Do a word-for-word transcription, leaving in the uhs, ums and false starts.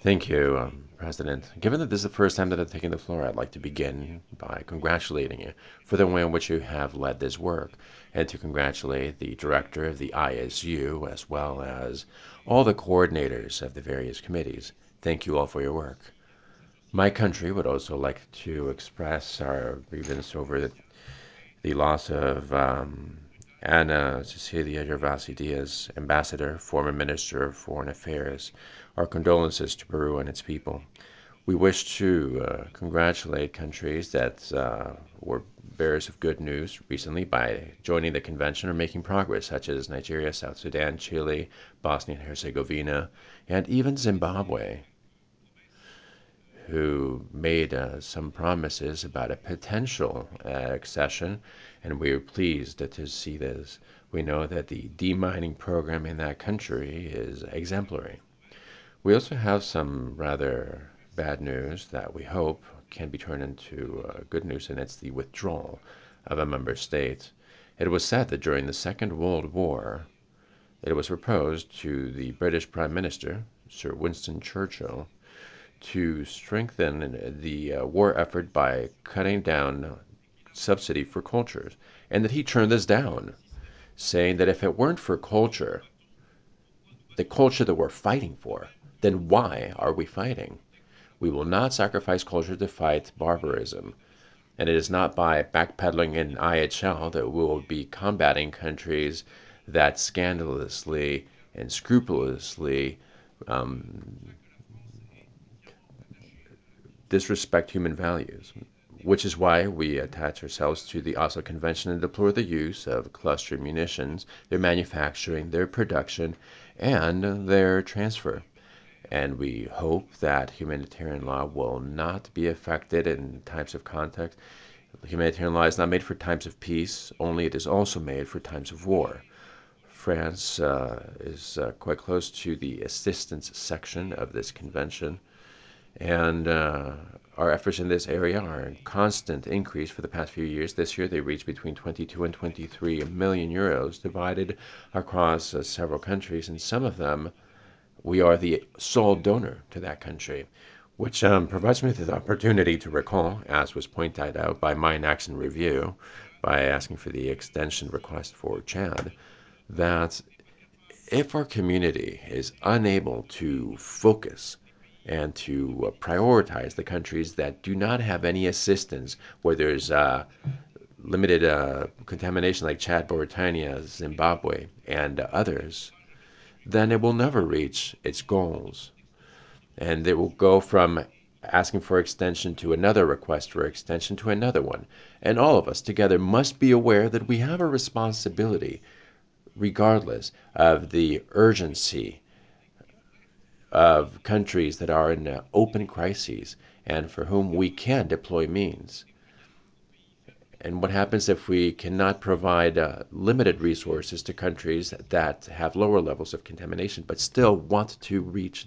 Thank you, um, President. Given that this is the first time that I'm taking the floor, I'd like to begin by congratulating you for the way in which you have led this work, and to congratulate the director of the I S U, as well as all the coordinators of the various committees. Thank you all for your work. My country would also like to express our grievance over the, the loss of um, Ana Cecilia Gervasi Diaz, ambassador, former Minister of Foreign Affairs. Our condolences to Peru and its people. We wish to uh, congratulate countries that uh, were bearers of good news recently by joining the convention or making progress, such as Nigeria, South Sudan, Chile, Bosnia and Herzegovina, and even Zimbabwe, who made uh, some promises about a potential uh, accession, and we are pleased to see this. We know that the demining program in that country is exemplary. We also have some rather bad news that we hope can be turned into uh, good news, and it's the withdrawal of a member state. It was said that during the Second World War, it was proposed to the British Prime Minister, Sir Winston Churchill, to strengthen the uh, war effort by cutting down subsidy for cultures, and that he turned this down, saying that if it weren't for culture, the culture that we're fighting for, then why are we fighting? We will not sacrifice culture to fight barbarism. And it is not by backpedaling in I H L that we will be combating countries that scandalously and scrupulously um, disrespect human values, which is why we attach ourselves to the Oslo Convention and deplore the use of cluster munitions, their manufacturing, their production, and their transfer. And we hope that humanitarian law will not be affected in types of conflict. Humanitarian law is not made for times of peace, only it is also made for times of war. France uh, is uh, quite close to the assistance section of this convention, and uh, our efforts in this area are in constant increase for the past few years. This year, they reached between twenty-two and twenty-three million euros, divided across uh, several countries, and some of them we are the sole donor to that country, which um, provides me with the opportunity to recall, as was pointed out by Mine Action Review, by asking for the extension request for Chad, that if our community is unable to focus and to uh, prioritize the countries that do not have any assistance, where there's uh, limited uh, contamination like Chad, Mauritania, Zimbabwe, and uh, others, then it will never reach its goals. And it will go from asking for extension to another request for extension to another one. And all of us together must be aware that we have a responsibility, regardless of the urgency of countries that are in uh, open crises and for whom we can deploy means. And what happens if we cannot provide uh, limited resources to countries that have lower levels of contamination but still want to reach